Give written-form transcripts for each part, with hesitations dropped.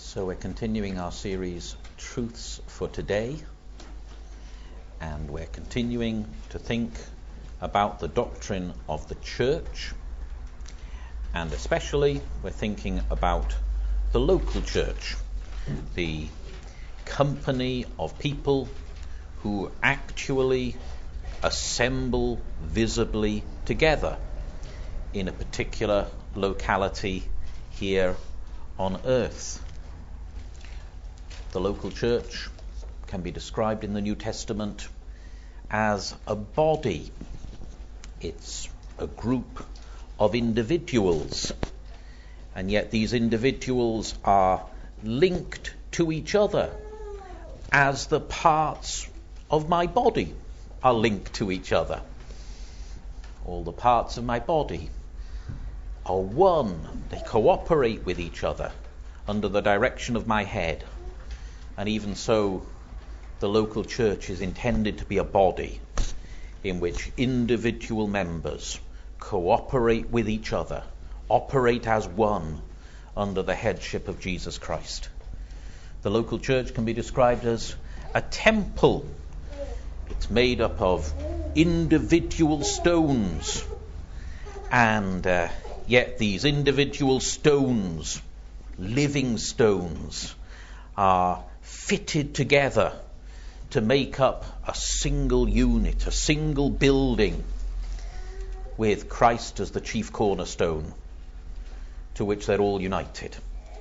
So we're continuing our series, Truths for Today, and we're continuing to think about the doctrine of the church, and especially we're thinking about the local church, the company of people who actually assemble visibly together in a particular locality here on earth. The local church can be described in the New Testament as a body. It's a group of individuals, and yet these individuals are linked to each other as the parts of my body are linked to each other. All the parts of my body are one. They cooperate with each other under the direction of my head. And even so, the local church is intended to be a body in which individual members cooperate with each other, operate as one under the headship of Jesus Christ. The local church can be described as a temple. It's made up of individual stones, and yet these individual stones, living stones, are fitted together to make up a single unit, a single building, with Christ as the chief cornerstone, to which they're all united.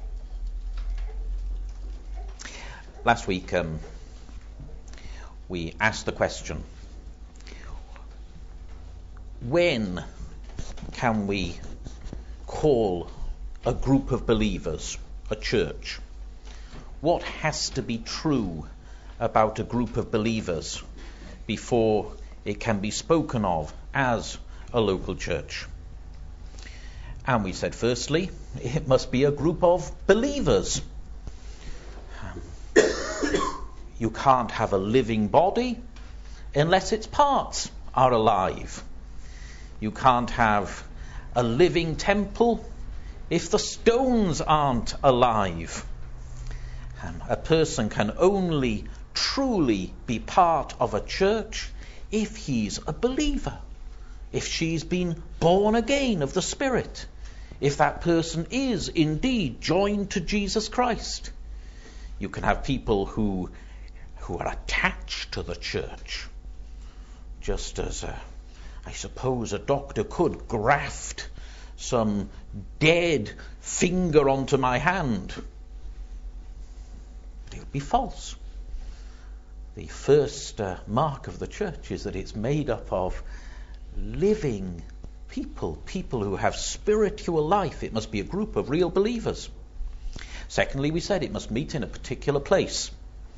Last week we asked the question, when can we call a group of believers a church? What has to be true about a group of believers before it can be spoken of as a local church? And we said, firstly, it must be a group of believers. You can't have a living body unless its parts are alive. You can't have a living temple if the stones aren't alive. A person can only truly be part of a church if he's a believer, if she's been born again of the Spirit, if that person is indeed joined to Jesus Christ. You can have people who are attached to the church, just as I suppose a doctor could graft some dead finger onto my hand. It would be false. The first mark of the church is that it's made up of living people who have spiritual life. It must be a group of real believers. Secondly, we said it must meet in a particular place.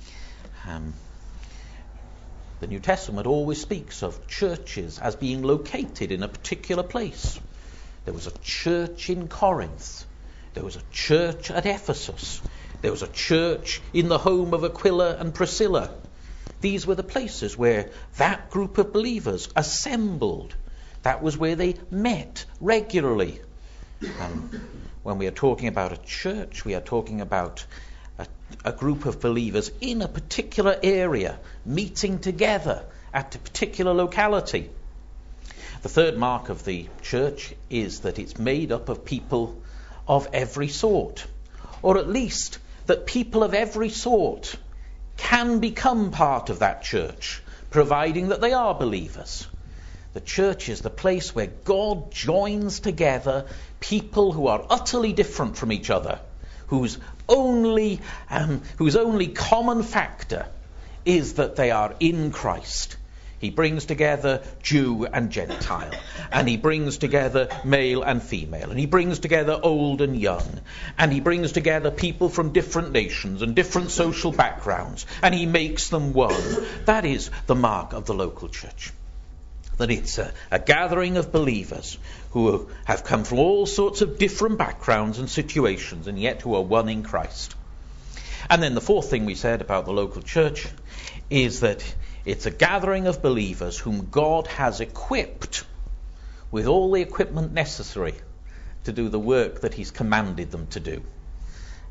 The New Testament always speaks of churches as being located in a particular place. There was a church in Corinth. There was a church at Ephesus. There was a church in the home of Aquila and Priscilla. These were the places where that group of believers assembled. That was where they met regularly. When we are talking about a church, we are talking about a group of believers in a particular area, meeting together at a particular locality. The third mark of the church is that it's made up of people of every sort, or at least that people of every sort can become part of that church, providing that they are believers. The church is the place where God joins together people who are utterly different from each other, whose only common factor is that they are in Christ. He brings together Jew and Gentile, and he brings together male and female, and he brings together old and young, and he brings together people from different nations and different social backgrounds, and he makes them one. That is the mark of the local church. That it's a gathering of believers who have come from all sorts of different backgrounds and situations, and yet who are one in Christ. And then the fourth thing we said about the local church is that it's a gathering of believers whom God has equipped with all the equipment necessary to do the work that he's commanded them to do.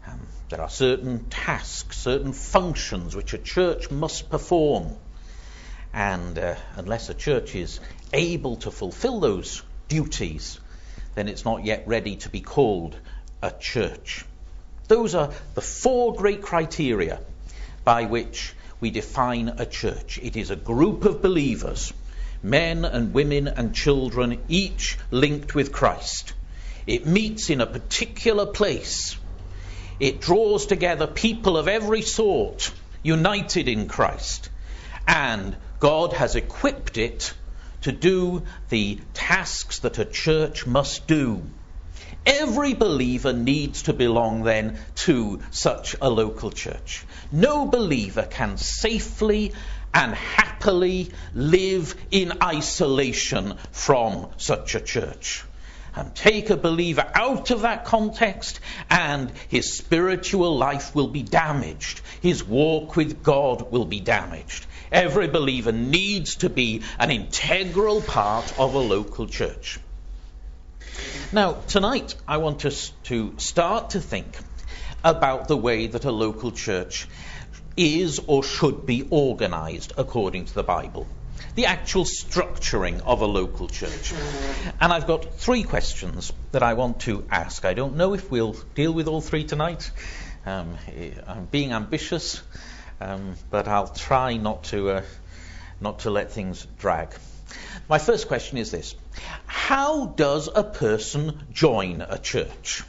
There are certain tasks, certain functions which a church must perform. And unless a church is able to fulfill those duties, then it's not yet ready to be called a church. Those are the four great criteria by which we define a church. It is a group of believers, men and women and children, each linked with Christ. It meets in a particular place. It draws together people of every sort, united in Christ. And God has equipped it to do the tasks that a church must do. Every believer needs to belong then to such a local church. No believer can safely and happily live in isolation from such a church. And take a believer out of that context and his spiritual life will be damaged. His walk with God will be damaged. Every believer needs to be an integral part of a local church. Now, tonight I want us to start to think about the way that a local church is or should be organised according to the Bible. The actual structuring of a local church. And I've got three questions that I want to ask. I don't know if we'll deal with all three tonight. I'm being ambitious, but I'll try not to let things drag. My first question is this: how does a person join a church?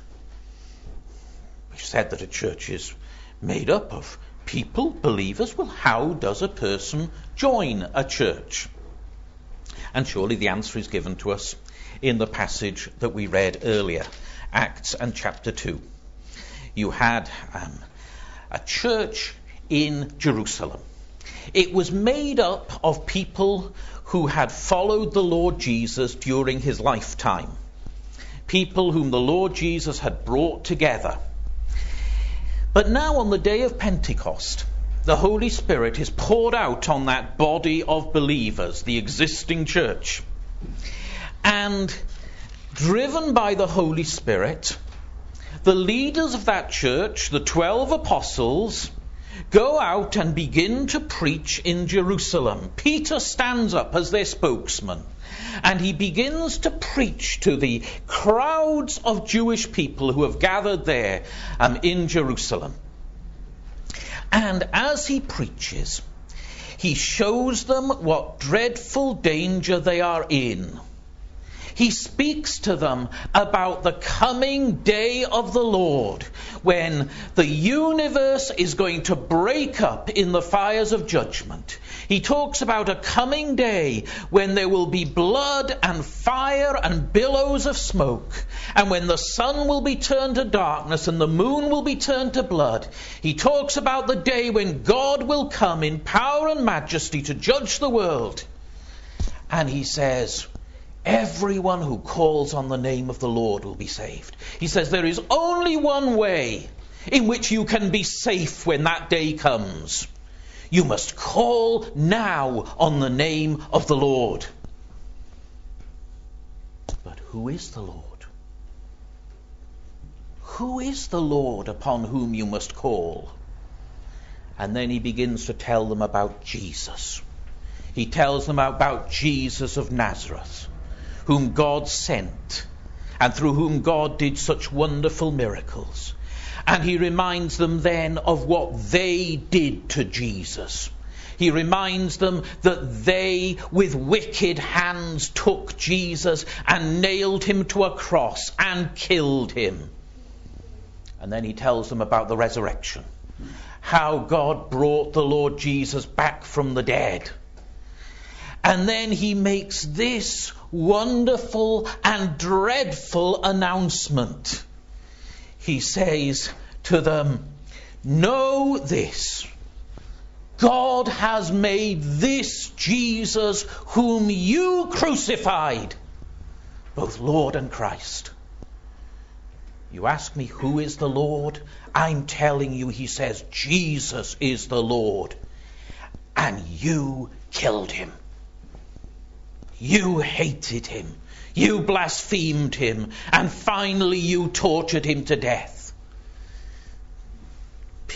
We've said that a church is made up of people, believers. Well, how does a person join a church? And surely the answer is given to us in the passage that we read earlier, Acts and chapter 2. You had a church in Jerusalem. It was made up of people who had followed the Lord Jesus during his lifetime. People whom the Lord Jesus had brought together. But now on the day of Pentecost, the Holy Spirit is poured out on that body of believers, the existing church. And driven by the Holy Spirit, the leaders of that church, the 12 apostles, go out and begin to preach in Jerusalem. Peter stands up as their spokesman, and he begins to preach to the crowds of Jewish people who have gathered there in Jerusalem. And as he preaches, he shows them what dreadful danger they are in. He speaks to them about the coming day of the Lord, when the universe is going to break up in the fires of judgment. He talks about a coming day when there will be blood and fire and billows of smoke, and when the sun will be turned to darkness and the moon will be turned to blood. He talks about the day when God will come in power and majesty to judge the world. And he says, everyone who calls on the name of the Lord will be saved. He says there is only one way in which you can be safe when that day comes. You must call now on the name of the Lord. But who is the Lord? Who is the Lord upon whom you must call? And then he begins to tell them about Jesus. He tells them about Jesus of Nazareth, whom God sent, and through whom God did such wonderful miracles. And he reminds them then of what they did to Jesus. He reminds them that they, with wicked hands, took Jesus and nailed him to a cross and killed him. And then he tells them about the resurrection, how God brought the Lord Jesus back from the dead. And then he makes this wonderful and dreadful announcement. He says to them, know this: God has made this Jesus whom you crucified both Lord and Christ. You ask me, who is the Lord? I'm telling you, he says, Jesus is the Lord. And you killed him. You hated him. You blasphemed him. And finally you tortured him to death.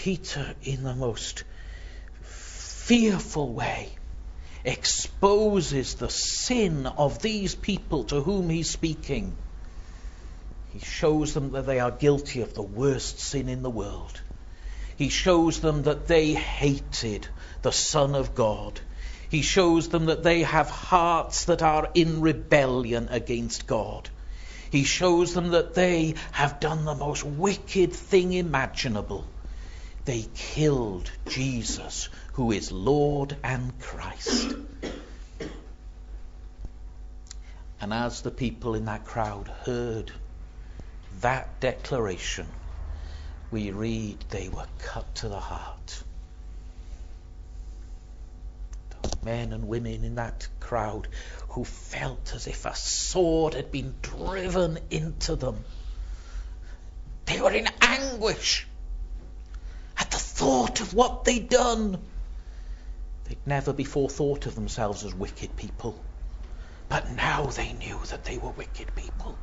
Peter, in the most fearful way, exposes the sin of these people to whom he's speaking. He shows them that they are guilty of the worst sin in the world. He shows them that they hated the Son of God. He shows them that they have hearts that are in rebellion against God. He shows them that they have done the most wicked thing imaginable. They killed Jesus, who is Lord and Christ. And as the people in that crowd heard that declaration, we read they were cut to the heart. The men and women in that crowd who felt as if a sword had been driven into them. They were in anguish at the thought of what they'd done. They'd never before thought of themselves as wicked people, but now they knew that they were wicked people.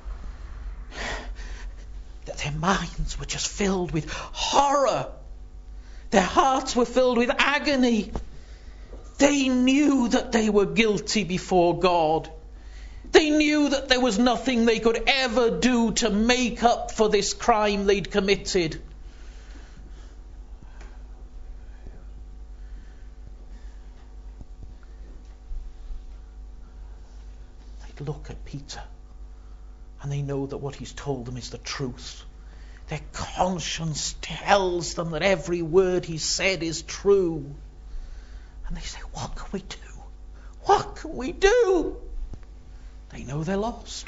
That their minds were just filled with horror. Their hearts were filled with agony. They knew that they were guilty before God. They knew that there was nothing they could ever do to make up for this crime they'd committed. They'd look at Peter and they know that what he's told them is the truth. Their conscience tells them that every word he said is true. And they say, what can we do? What can we do? They know they're lost.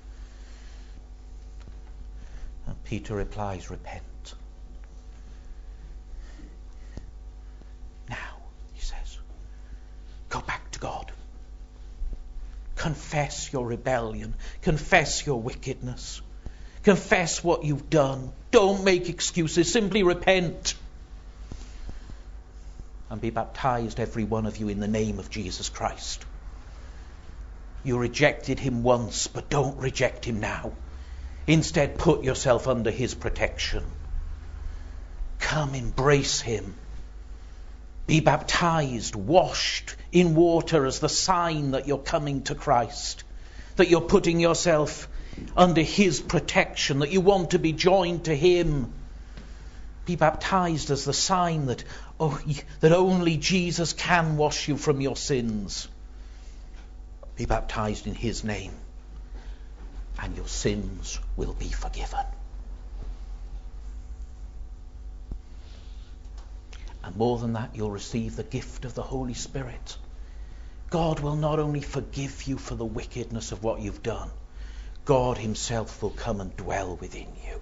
And Peter replies, repent. Now, he says, go back to God. Confess your rebellion. Confess your wickedness. Confess what you've done. Don't make excuses. Simply repent. And be baptized, every one of you, in the name of Jesus Christ. You rejected him once, but don't reject him now. Instead, put yourself under his protection. Come, embrace him. Be baptized, washed in water as the sign that you're coming to Christ, that you're putting yourself under his protection, that you want to be joined to him. Be baptized as the sign that only Jesus can wash you from your sins. Be baptized in his name, and your sins will be forgiven. And more than that, you'll receive the gift of the Holy Spirit. God will not only forgive you for the wickedness of what you've done, God himself will come and dwell within you.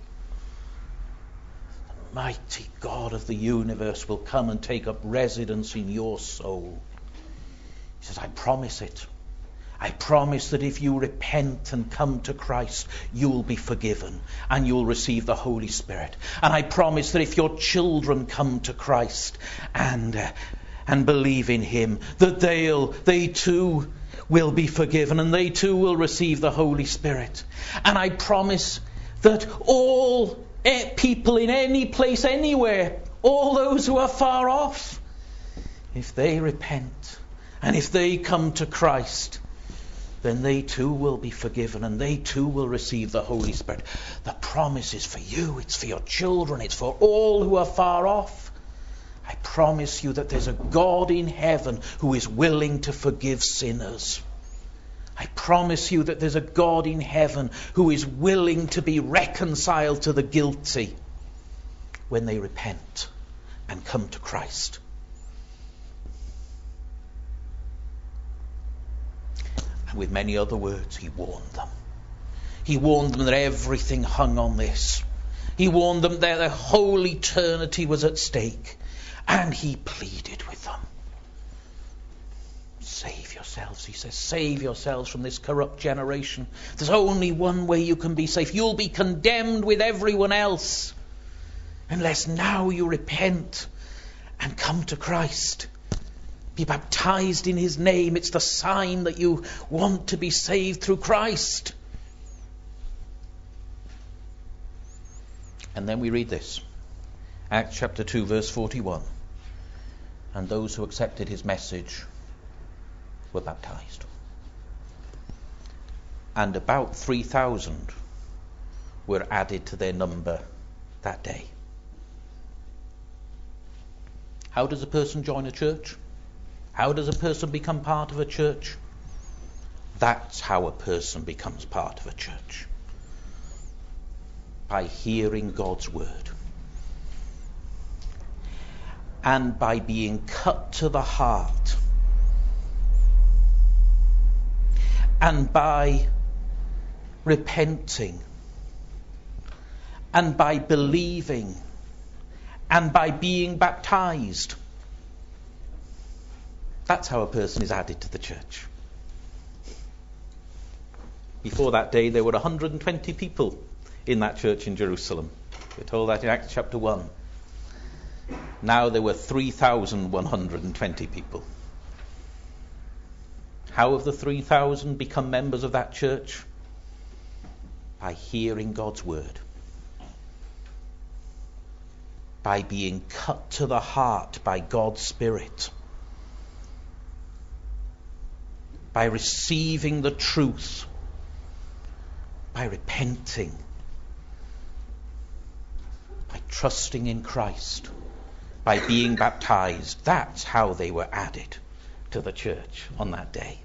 The mighty God of the universe will come and take up residence in your soul. He says, I promise it. I promise that if you repent and come to Christ, you will be forgiven and you will receive the Holy Spirit. And I promise that if your children come to Christ and believe in him, that they too will be forgiven and they too will receive the Holy Spirit. And I promise that all people in any place, anywhere, all those who are far off, if they repent and if they come to Christ, then they too will be forgiven and they too will receive the Holy Spirit. The promise is for you, it's for your children, it's for all who are far off. I promise you that there's a God in heaven who is willing to forgive sinners. I promise you that there's a God in heaven who is willing to be reconciled to the guilty when they repent and come to Christ. And with many other words, he warned them. He warned them that everything hung on this. He warned them that their whole eternity was at stake. And he pleaded with them. Save yourselves, he says. Save yourselves from this corrupt generation. There's only one way you can be safe. You'll be condemned with everyone else unless now you repent and come to Christ. Be baptized in his name. It's the sign that you want to be saved through Christ. And then we read this. Acts chapter 2 verse 41. And those who accepted his message were baptized. And about 3,000 were added to their number that day. How does a person join a church? How does a person become part of a church? That's how a person becomes part of a church. By hearing God's word. And by being cut to the heart. And by repenting. And by believing. And by being baptized. That's how a person is added to the church. Before that day, there were 120 people in that church in Jerusalem. We're told that in Acts chapter 1. Now there were 3,120 people. How have the 3,000 become members of that church? By hearing God's word. By being cut to the heart by God's Spirit. By receiving the truth. By repenting. By trusting in Christ. By being baptized. That's how they were added to the church on that day.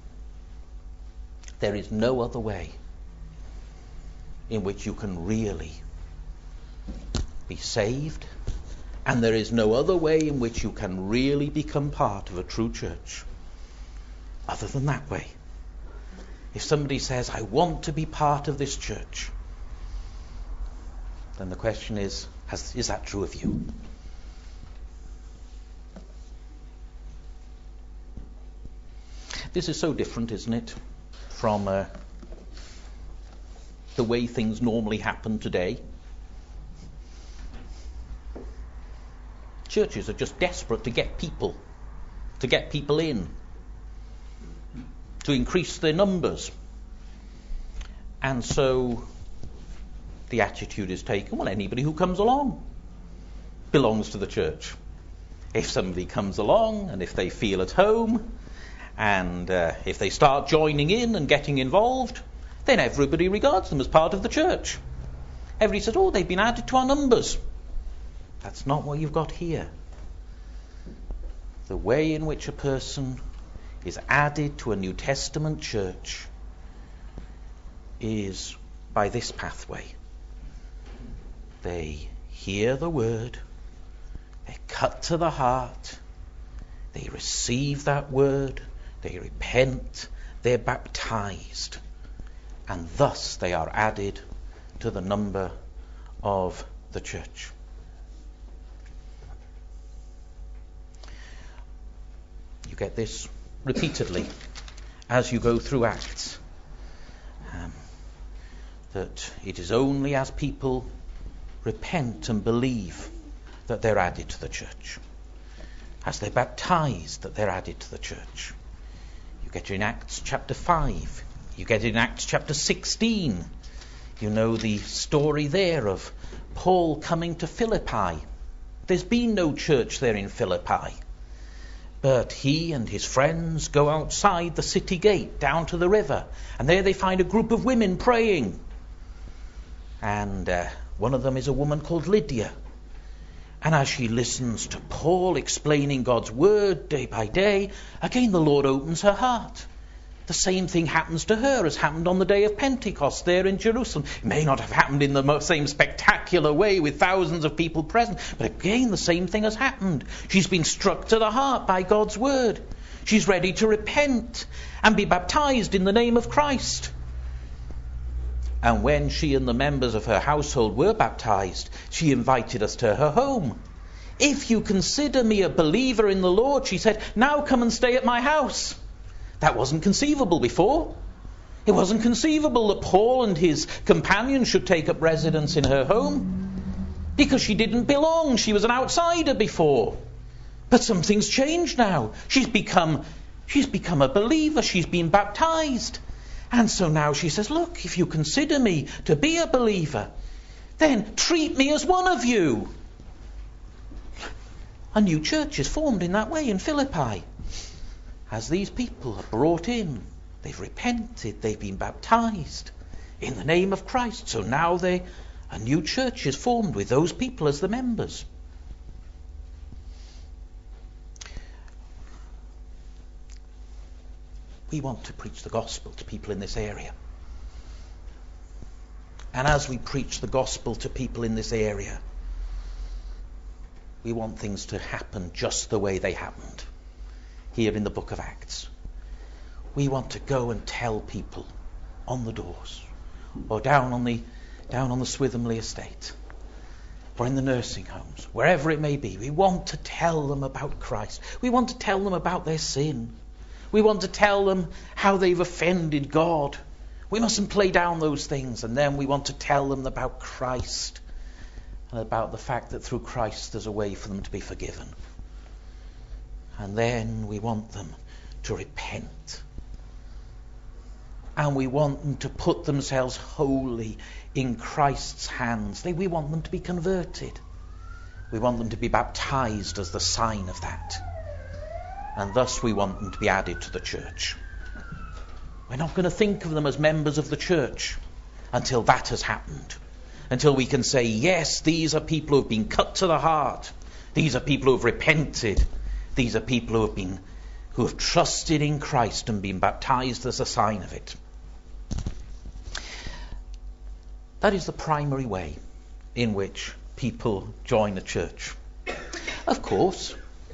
There is no other way in which you can really be saved, and there is no other way in which you can really become part of a true church other than that way. If somebody says, I want to be part of this church, then the question is that true of you? This is so different, isn't it, from the way things normally happen today. Churches are just desperate to get people in, to increase their numbers. And so the attitude is taken, well, anybody who comes along belongs to the church. If somebody comes along and if they feel at home and if they start joining in and getting involved, then everybody regards them as part of the church. Everybody says, oh, they've been added to our numbers. That's not what you've got here. The way in which a person is added to a New Testament church is by this pathway. They hear the word, they're cut to the heart, they receive that word, they repent, they're baptized, and thus they are added to the number of the church. You get this repeatedly as you go through Acts. That it is only as people repent and believe that they're added to the church. As they're baptized that they're added to the church. You get it in Acts chapter 5. You get it in Acts chapter 16. You know the story there of Paul coming to Philippi. There's been no church there in Philippi. But he and his friends go outside the city gate down to the river. And there they find a group of women praying. And one of them is a woman called Lydia. And as she listens to Paul explaining God's word day by day, again the Lord opens her heart. The same thing happens to her as happened on the day of Pentecost there in Jerusalem. It may not have happened in the same spectacular way with thousands of people present, but again the same thing has happened. She's been struck to the heart by God's word. She's ready to repent and be baptized in the name of Christ. And when she and the members of her household were baptized, she invited us to her home. If you consider me a believer in the Lord, she said, now come and stay at my house. That wasn't conceivable before. It wasn't conceivable that Paul and his companions should take up residence in her home, because she didn't belong. She was an outsider before. But something's changed now. She's become a believer. She's been baptized. And so now she says, look, if you consider me to be a believer, then treat me as one of you. a new church is formed in that way in Philippi. As these people are brought in, they've repented, they've been baptized in the name of Christ. So now a new church is formed with those people as the members. We want to preach the gospel to people in this area. And as we preach the gospel to people in this area, we want things to happen just the way they happened here in the book of Acts. We want to go and tell people on the doors, or down on the Swithamley estate, or in the nursing homes, wherever it may be. We want to tell them about Christ. We want to tell them about their sin. We want to tell them how they've offended God. We mustn't play down those things. And then we want to tell them about Christ and about the fact that through Christ there's a way for them to be forgiven. And then we want them to repent. And we want them to put themselves wholly in Christ's hands. We want them to be converted. We want them to be baptized as the sign of that. And thus we want them to be added to the church. We're not going to think of them as members of the church until that has happened. Until we can say, yes, these are people who have been cut to the heart. These are people who have repented. These are people who have trusted in Christ and been baptized as a sign of it. That is the primary way in which people join the church. Of course,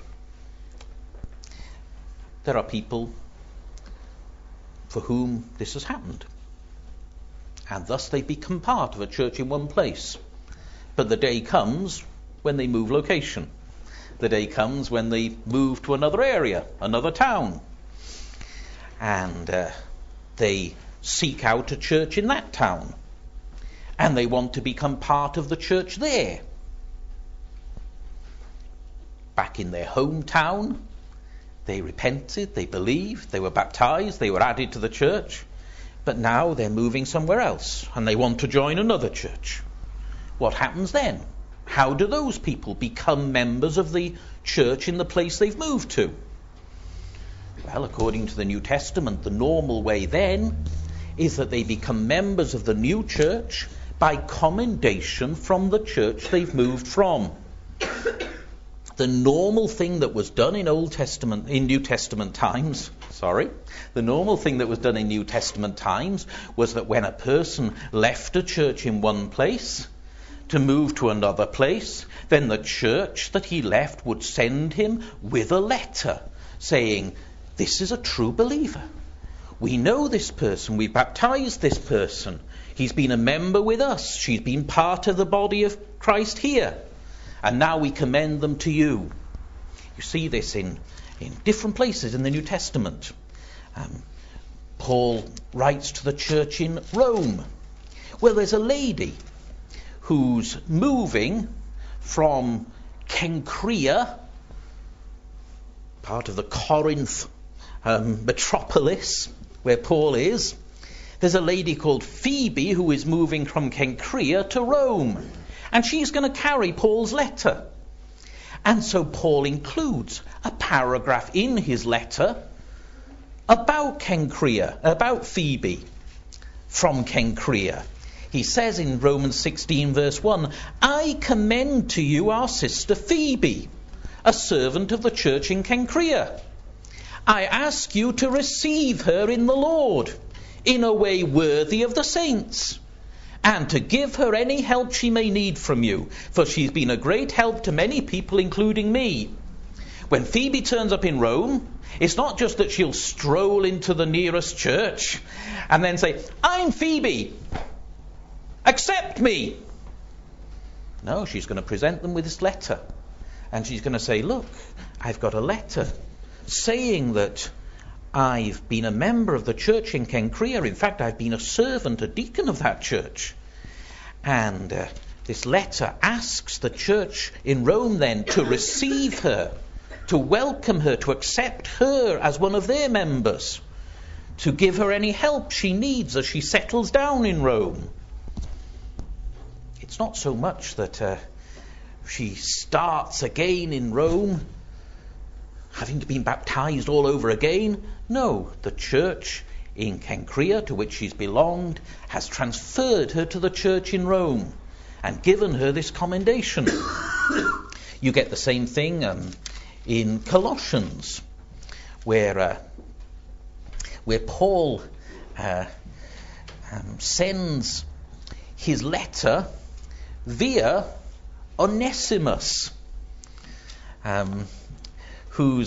there are people for whom this has happened, and thus they become part of a church in one place. But the day comes when they move location. The day comes when they move to another area, another town, and they seek out a church in that town, and they want to become part of the church there. Back in their hometown, they repented, they believed, they were baptized, they were added to the church. But now they're moving somewhere else and they want to join another church. What happens then? How do those people become members of the church in the place they've moved to? Well, according to the New Testament, the normal way then is that they become members of the new church by commendation from the church they've moved from. The normal thing that was done in New Testament times was that when a person left a church in one place to move to another place, then the church that he left would send him with a letter saying, this is a true believer. We know this person. We baptized this person. He's been a member with us. She's been part of the body of Christ here. And now we commend them to you. You see this in different places in the New Testament. Paul writes to the church in Rome. Well, there's a lady who's moving from Cenchrea, part of the Corinth metropolis where Paul is. There's a lady called Phoebe who is moving from Cenchrea to Rome. And she's going to carry Paul's letter. And so Paul includes a paragraph in his letter about Cenchrea, about Phoebe from Cenchrea. He says in Romans 16 verse 1, I commend to you our sister Phoebe, a servant of the church in Cenchrea. I ask you to receive her in the Lord in a way worthy of the saints, and to give her any help she may need from you, for she's been a great help to many people, including me. When Phoebe turns up in Rome, it's not just that she'll stroll into the nearest church and then say, I'm Phoebe, accept me. No, she's going to present them with this letter. And she's going to say, look, I've got a letter saying that I've been a member of the church in Cenchrea. In fact, I've been a servant, a deacon of that church. And this letter asks the church in Rome then to receive her, to welcome her, to accept her as one of their members, to give her any help she needs as she settles down in Rome. It's not so much that she starts again in Rome, having to be baptized all over again. No, the church in Cenchrea, to which she's belonged, has transferred her to the church in Rome and given her this commendation. You get the same thing in Colossians, where Paul sends his letter via Onesimus, who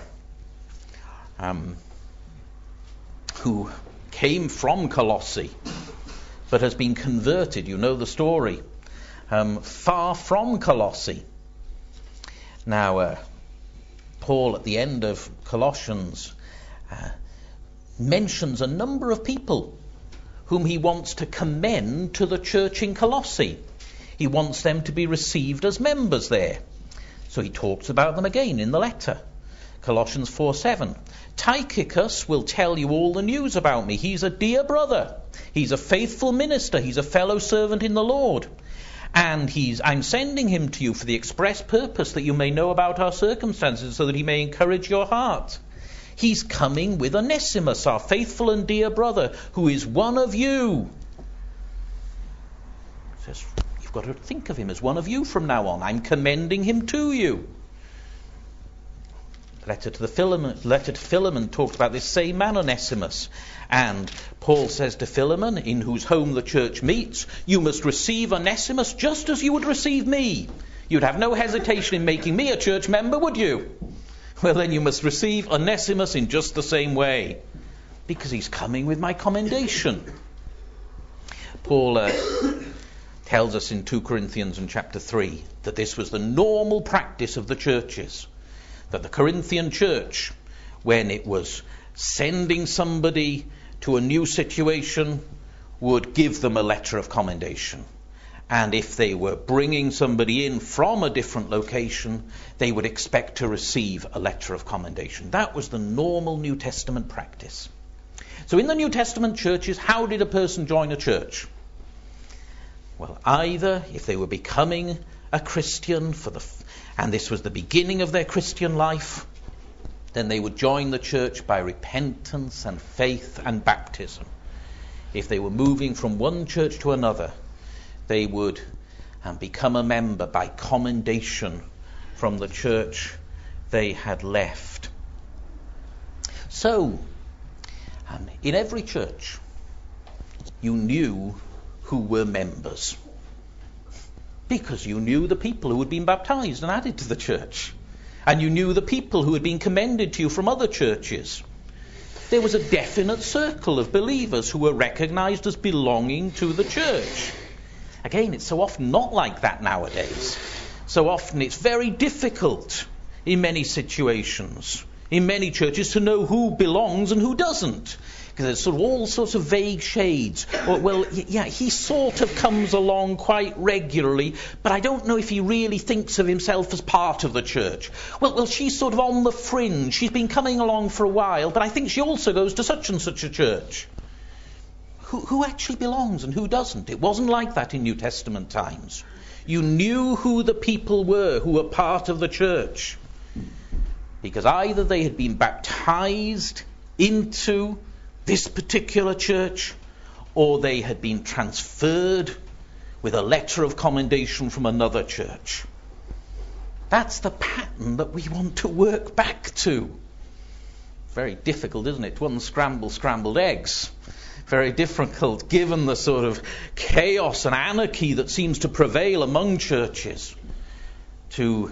came from Colossae but has been converted. You know the story. Far from Colossae. Now, Paul at the end of Colossians mentions a number of people whom he wants to commend to the church in Colossae. He wants them to be received as members there. So he talks about them again in the letter. Colossians 4:7. Tychicus will tell you all the news about me. He's a dear brother. He's a faithful minister. He's a fellow servant in the Lord. And I'm sending him to you for the express purpose that you may know about our circumstances, so that he may encourage your heart. He's coming with Onesimus, our faithful and dear brother, who is one of you. He says, you've got to think of him as one of you from now on. I'm commending him to you. The letter to Philemon talks about this same man, Onesimus. And Paul says to Philemon, in whose home the church meets, you must receive Onesimus just as you would receive me. You'd have no hesitation in making me a church member, would you? Well, then you must receive Onesimus in just the same way, because he's coming with my commendation. Paul tells us in 2 Corinthians in chapter 3 that this was the normal practice of the churches, that the Corinthian church, when it was sending somebody to a new situation, would give them a letter of commendation. And if they were bringing somebody in from a different location, they would expect to receive a letter of commendation. That was the normal New Testament practice. So in the New Testament churches, how did a person join a church? Well, either if they were becoming a Christian and this was the beginning of their Christian life, then they would join the church by repentance and faith and baptism. If they were moving from one church to another, they would become a member by commendation from the church they had left. So, in every church, you knew who were members, because you knew the people who had been baptized and added to the church, and you knew the people who had been commended to you from other churches. There was a definite circle of believers who were recognized as belonging to the church. Again, it's so often not like that nowadays. So often it's very difficult in many situations, in many churches, to know who belongs and who doesn't. Because there's all sorts of vague shades. Well, yeah, he sort of comes along quite regularly, but I don't know if he really thinks of himself as part of the church. Well, she's sort of on the fringe. She's been coming along for a while, but I think she also goes to such and such a church. Who actually belongs and who doesn't? It wasn't like that in New Testament times. You knew who the people were who were part of the church, because either they had been baptized into this particular church, or they had been transferred with a letter of commendation from another church. That's the pattern that we want to work back to. Very difficult, isn't it, to unscramble scrambled eggs? Very difficult, given the sort of chaos and anarchy that seems to prevail among churches, to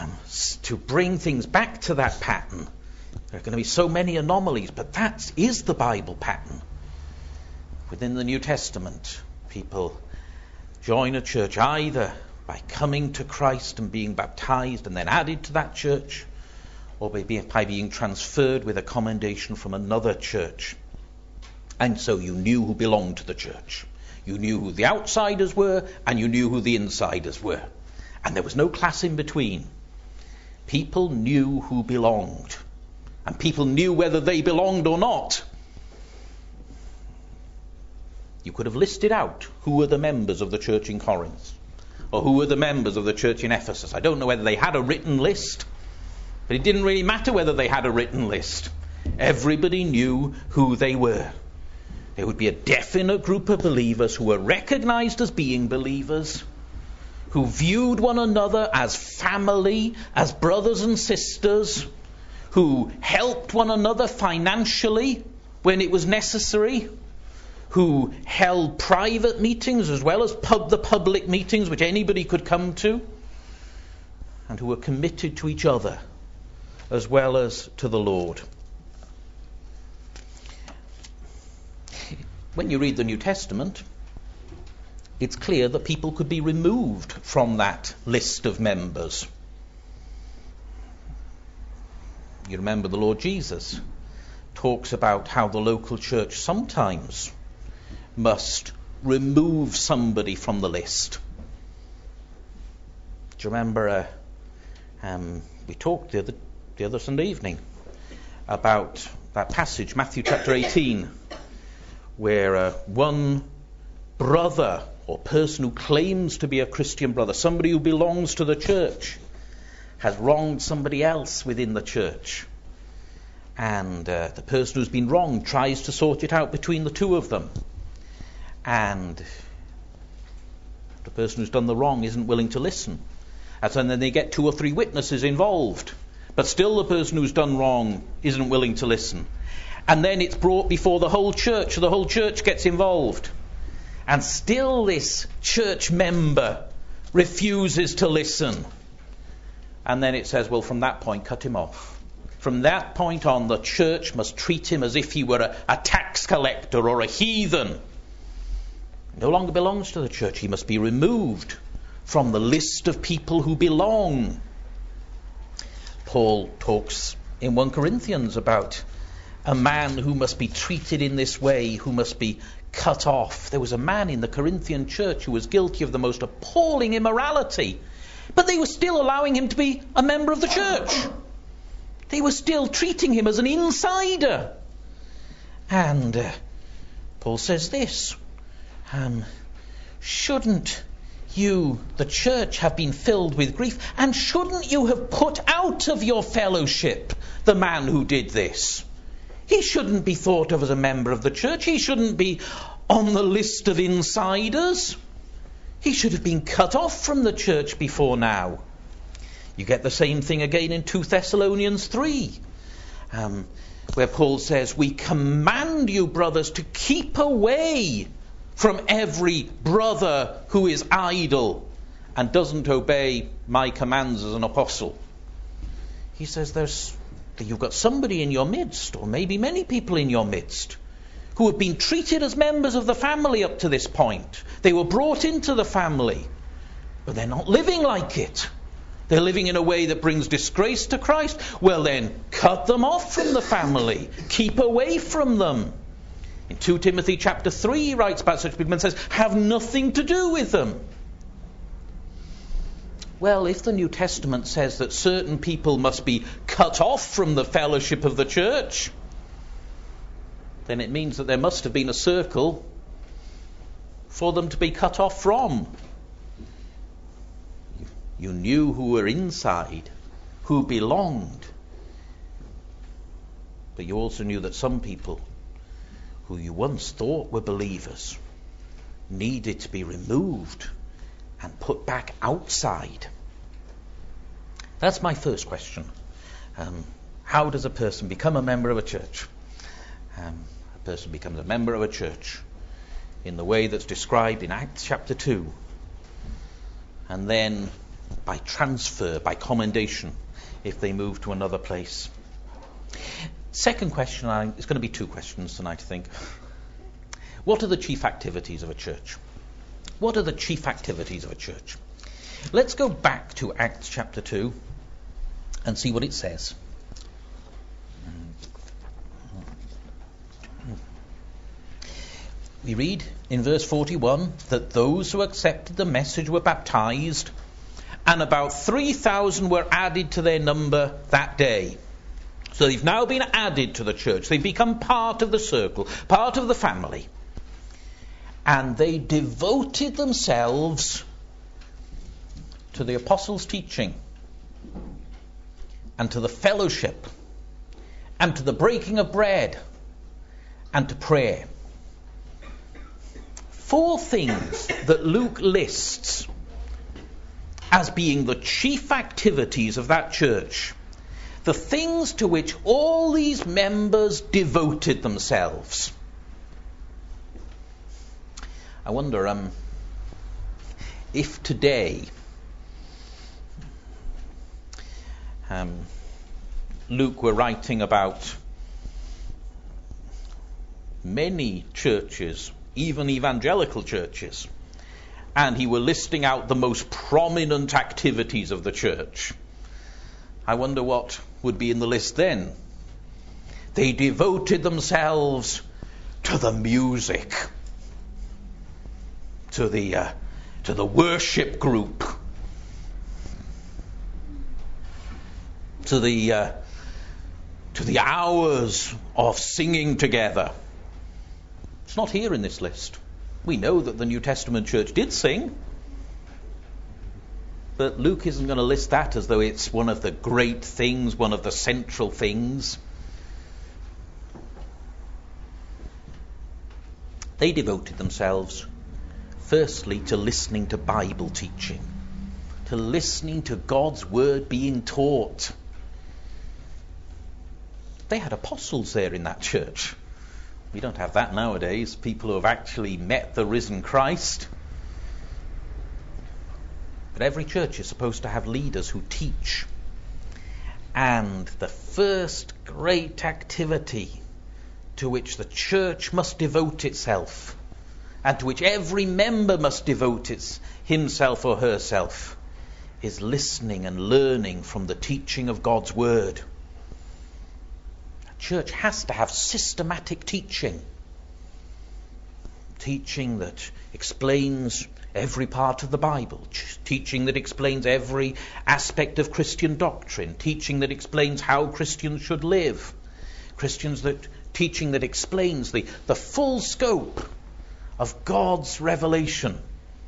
bring things back to that pattern. There are going to be so many anomalies, but that is the Bible pattern. Within the New Testament, people join a church either by coming to Christ and being baptized and then added to that church, or by being transferred with a commendation from another church. And so you knew who belonged to the church. You knew who the outsiders were, and you knew who the insiders were. And there was no class in between. People knew who belonged. And people knew whether they belonged or not. You could have listed out who were the members of the church in Corinth. or who were the members of the church in Ephesus. I don't know whether they had a written list, but it didn't really matter whether they had a written list. Everybody knew who they were. There would be a definite group of believers who were recognized as being believers, who viewed one another as family, as brothers and sisters, who helped one another financially when it was necessary, who held private meetings as well as the public meetings which anybody could come to, and who were committed to each other as well as to the Lord. When you read the New Testament, it's clear that people could be removed from that list of members. You remember the Lord Jesus talks about how the local church sometimes must remove somebody from the list. Do you remember we talked the other Sunday evening about that passage, Matthew chapter 18, where one brother or person who claims to be a Christian brother, somebody who belongs to the church, has wronged somebody else within the church. And the person who's been wronged tries to sort it out between the two of them. And the person who's done the wrong isn't willing to listen. And then they get 2 or 3 witnesses involved. But still the person who's done wrong isn't willing to listen. And then it's brought before the whole church. So the whole church gets involved. And still this church member refuses to listen. And then it says, well, from that point, cut him off. From that point on, the church must treat him as if he were a tax collector or a heathen. No longer belongs to the church. He must be removed from the list of people who belong. Paul talks in 1 Corinthians about a man who must be treated in this way, who must be cut off. There was a man in the Corinthian church who was guilty of the most appalling immorality, but they were still allowing him to be a member of the church. They were still treating him as an insider. And Paul says this, shouldn't you, the church, have been filled with grief? And shouldn't you have put out of your fellowship the man who did this? He shouldn't be thought of as a member of the church. He shouldn't be on the list of insiders. He should have been cut off from the church before now. You get the same thing again in 2 Thessalonians 3, where Paul says, we command you, brothers, to keep away from every brother who is idle and doesn't obey my commands as an apostle. He says you've got somebody in your midst, or maybe many people in your midst, who have been treated as members of the family up to this point. They were brought into the family, but they're not living like it. They're living in a way that brings disgrace to Christ. Well then, cut them off from the family. Keep away from them. In 2 Timothy chapter 3, he writes about such people and says, have nothing to do with them. Well, if the New Testament says that certain people must be cut off from the fellowship of the church, then it means that there must have been a circle for them to be cut off from. You knew who were inside, who belonged. But you also knew that some people who you once thought were believers needed to be removed and put back outside. That's my first question. How does a person become a member of a church? A person becomes a member of a church in the way that's described in Acts chapter 2. And then by transfer, by commendation, if they move to another place. Second question, it's going to be 2 questions tonight, I think. What are the chief activities of a church? What are the chief activities of a church? Let's go back to Acts chapter 2 and see what it says. We read in verse 41 that those who accepted the message were baptized, and about 3,000 were added to their number that day. So they've now been added to the church. They've become part of the circle, part of the family. And they devoted themselves to the apostles' teaching, and to the fellowship, and to the breaking of bread, and to prayer. 4 things that Luke lists as being the chief activities of that church. The things to which all these members devoted themselves. I wonder if today Luke were writing about many churches, even evangelical churches, and he were listing out the most prominent activities of the church. I wonder what would be in the list then. They devoted themselves to the music, to the worship group, to the hours of singing together. It's not here in this list. We know that the New Testament church did sing, but Luke isn't going to list that as though it's one of the great things, one of the central things. They devoted themselves, firstly, to listening to Bible teaching, to listening to God's word being taught. They had apostles there in that church. We don't have that nowadays. People who have actually met the risen Christ. But every church is supposed to have leaders who teach. And the first great activity to which the church must devote itself, and to which every member must devote himself or herself, is listening and learning from the teaching of God's word. Church has to have systematic teaching. Teaching that explains every part of the Bible. Teaching that explains every aspect of Christian doctrine. Teaching that explains how Christians should live. Teaching that explains the full scope of God's revelation.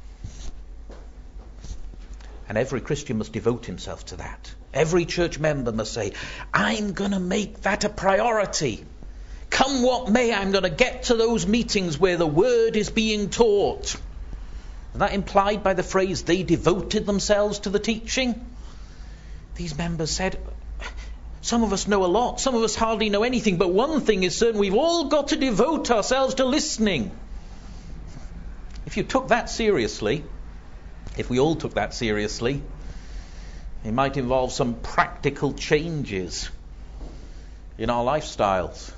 And every Christian must devote himself to that. Every church member must say, I'm going to make that a priority. Come what may, I'm going to get to those meetings where the word is being taught. Is that implied by the phrase, they devoted themselves to the teaching? These members said, some of us know a lot, some of us hardly know anything, but one thing is certain, we've all got to devote ourselves to listening. If you took that seriously, if we all took that seriously, it might involve some practical changes in our lifestyles.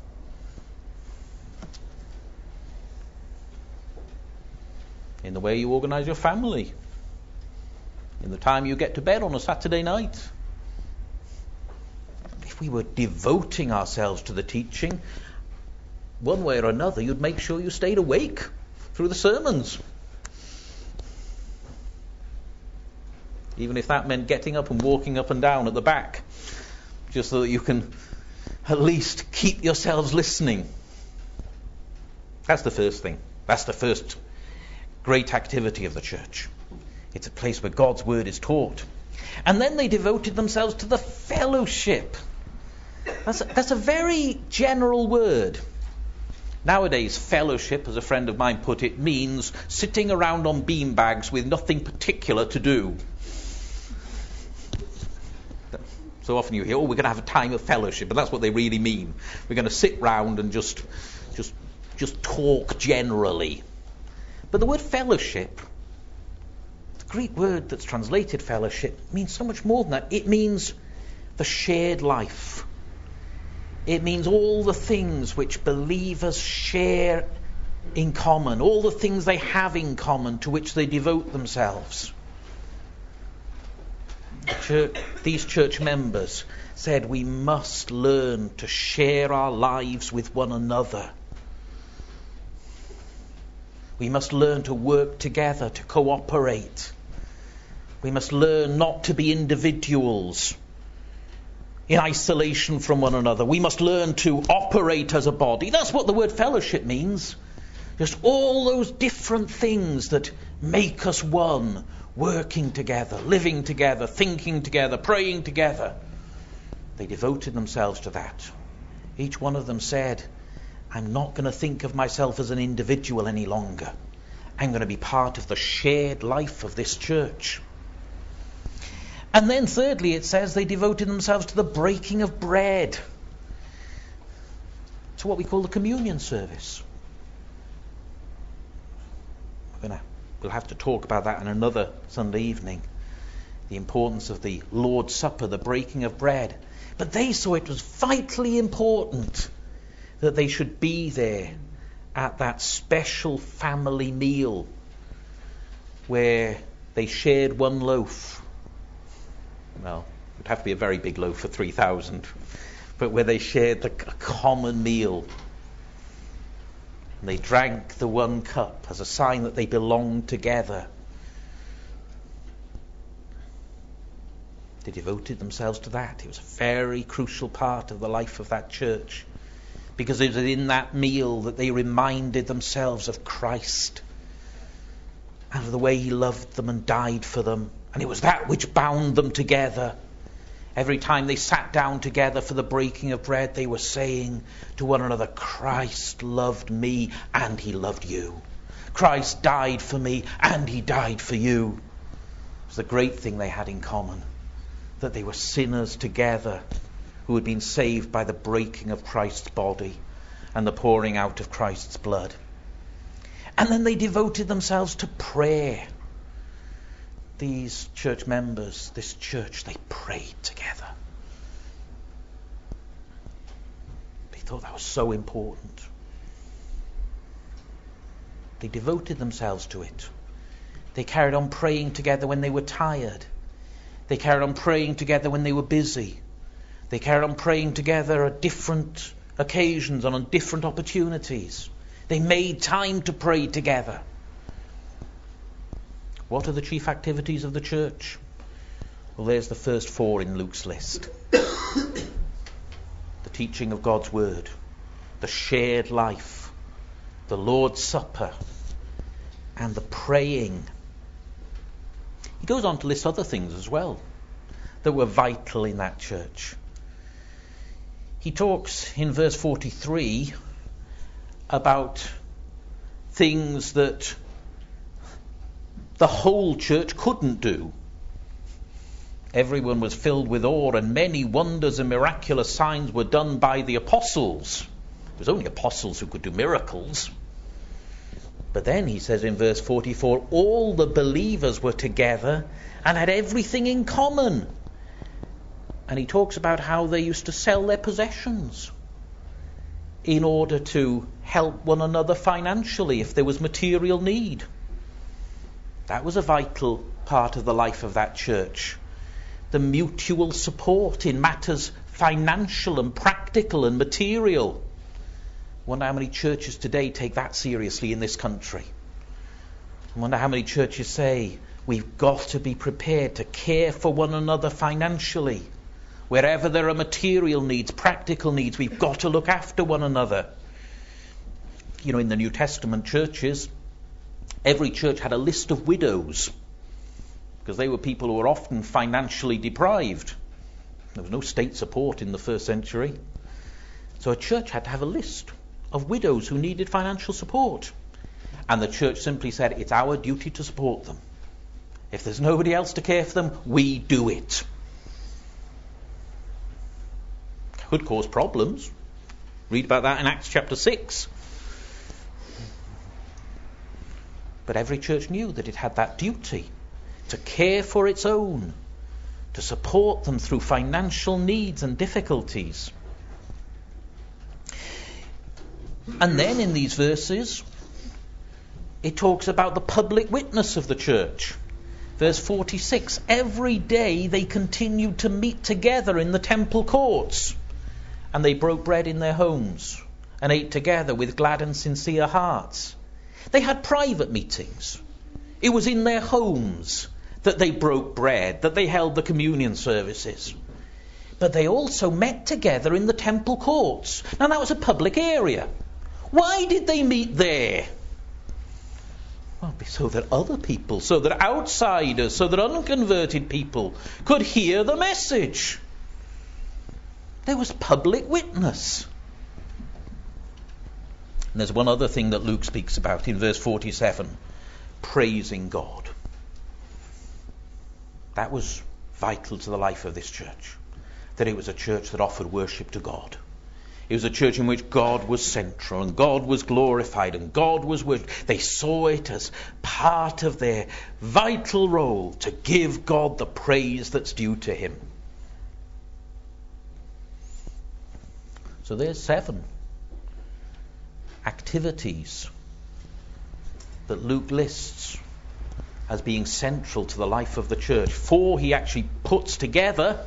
In the way you organise your family. In the time you get to bed on a Saturday night. If we were devoting ourselves to the teaching, one way or another, you'd make sure you stayed awake through the sermons. Even if that meant getting up and walking up and down at the back, just so that you can at least keep yourselves listening. That's the first thing. That's the first great activity of the church. It's a place where God's word is taught. And then they devoted themselves to the fellowship. That's a very general word. Nowadays, fellowship, as a friend of mine put it, means sitting around on beanbags with nothing particular to do. So often you hear, we're going to have a time of fellowship, but that's what they really mean. We're going to sit round and just talk generally. But the word fellowship, the Greek word that's translated fellowship, means so much more than that. It means the shared life. It means all the things which believers share in common, all the things they have in common to which they devote themselves. These church members said we must learn to share our lives with one another. We must learn to work together, to cooperate. We must learn not to be individuals in isolation from one another. We must learn to operate as a body. That's what the word fellowship means. Just all those different things that make us one, working together, living together, thinking together, praying together. They devoted themselves to that. Each one of them said, I'm not going to think of myself as an individual any longer. I'm going to be part of the shared life of this church. And then thirdly, it says they devoted themselves to the breaking of bread. To what we call the communion service. We'll have to talk about that on another Sunday evening. The importance of the Lord's Supper, the breaking of bread. But they saw it was vitally important that they should be there at that special family meal where they shared one loaf. Well, it would have to be a very big loaf for 3,000, but where they shared a common meal. And they drank the one cup as a sign that they belonged together. They devoted themselves to that. It was a very crucial part of the life of that church, because it was in that meal that they reminded themselves of Christ and of the way he loved them and died for them. And it was that which bound them together. Every time they sat down together for the breaking of bread, they were saying to one another, Christ loved me and he loved you. Christ died for me and he died for you. It was the great thing they had in common, that they were sinners together who had been saved by the breaking of Christ's body and the pouring out of Christ's blood. And then they devoted themselves to prayer. These church members, this church, they prayed together. They thought that was so important. They devoted themselves to it. They carried on praying together when they were tired. They carried on praying together when they were busy. They carried on praying together at different occasions and on different opportunities. They made time to pray together. What are the chief activities of the church? Well, there's the first four in Luke's list. The teaching of God's word, the shared life, the Lord's Supper, and the praying. He goes on to list other things as well that were vital in that church. He talks in verse 43 about things that the whole church couldn't do. Everyone was filled with awe, and many wonders and miraculous signs were done by the apostles. It was only apostles who could do miracles. But then he says in verse 44, all the believers were together and had everything in common. And he talks about how they used to sell their possessions in order to help one another financially if there was material need. That was a vital part of the life of that church. The mutual support in matters financial and practical and material. I wonder how many churches today take that seriously in this country. I wonder how many churches say we've got to be prepared to care for one another financially. Wherever there are material needs, practical needs, we've got to look after one another. You know, in the New Testament churches, every church had a list of widows, because they were people who were often financially deprived. There was no state support in the first century. So a church had to have a list of widows who needed financial support. And the church simply said, it's our duty to support them. If there's nobody else to care for them, we do it. Could cause problems. Read about that in Acts chapter 6. But every church knew that it had that duty to care for its own, to support them through financial needs and difficulties. And then in these verses, it talks about the public witness of the church. Verse 46, every day they continued to meet together in the temple courts, and they broke bread in their homes and ate together with glad and sincere hearts. They had private meetings. It was in their homes that they broke bread, that they held the communion services. But they also met together in the temple courts. Now that was a public area. Why did they meet there? Well, so that other people, so that outsiders, so that unconverted people could hear the message. There was public witness. And there's one other thing that Luke speaks about in verse 47, praising God. That was vital to the life of this church, that it was a church that offered worship to God. It was a church in which God was central and God was glorified and God was worshipped. They saw it as part of their vital role to give God the praise that's due to him. So there's 7 activities that Luke lists as being central to the life of the church. 4 he actually puts together,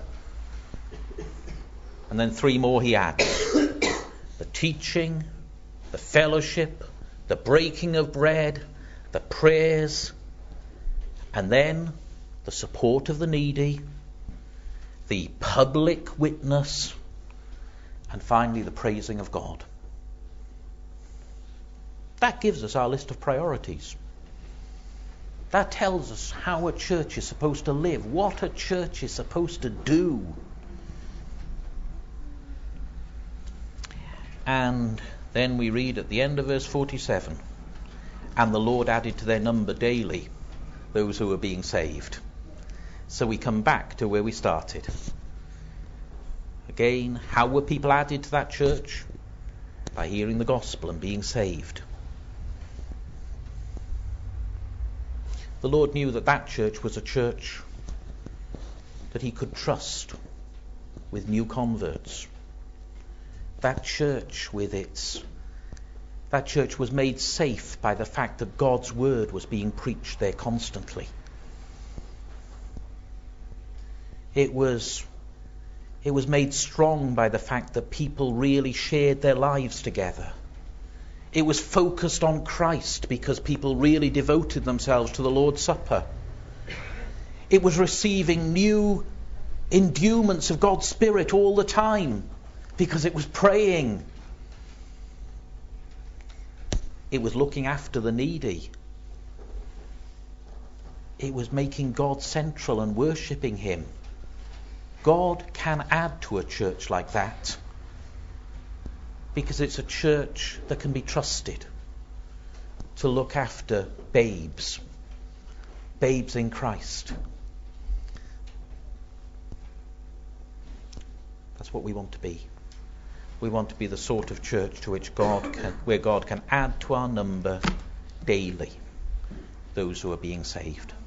and then 3 more he adds. The teaching, the fellowship, the breaking of bread, the prayers, and then the support of the needy, the public witness, and finally the praising of God. That gives us our list of priorities. That tells us how a church is supposed to live, what a church is supposed to do. And then we read at the end of verse 47, and the Lord added to their number daily those who were being saved. So we come back to where we started. Again, how were people added to that church? By hearing the gospel and being saved. The Lord knew that that church was a church that he could trust with new converts. That church was made safe by the fact that God's word was being preached there constantly. It was made strong by the fact that people really shared their lives together. It was focused on Christ because people really devoted themselves to the Lord's Supper. It was receiving new endowments of God's Spirit all the time because it was praying. It was looking after the needy. It was making God central and worshipping him. God can add to a church like that because it's a church that can be trusted to look after babes in Christ. That's what we want to be. We want to be the sort of church to which where God can add to our number daily those who are being saved.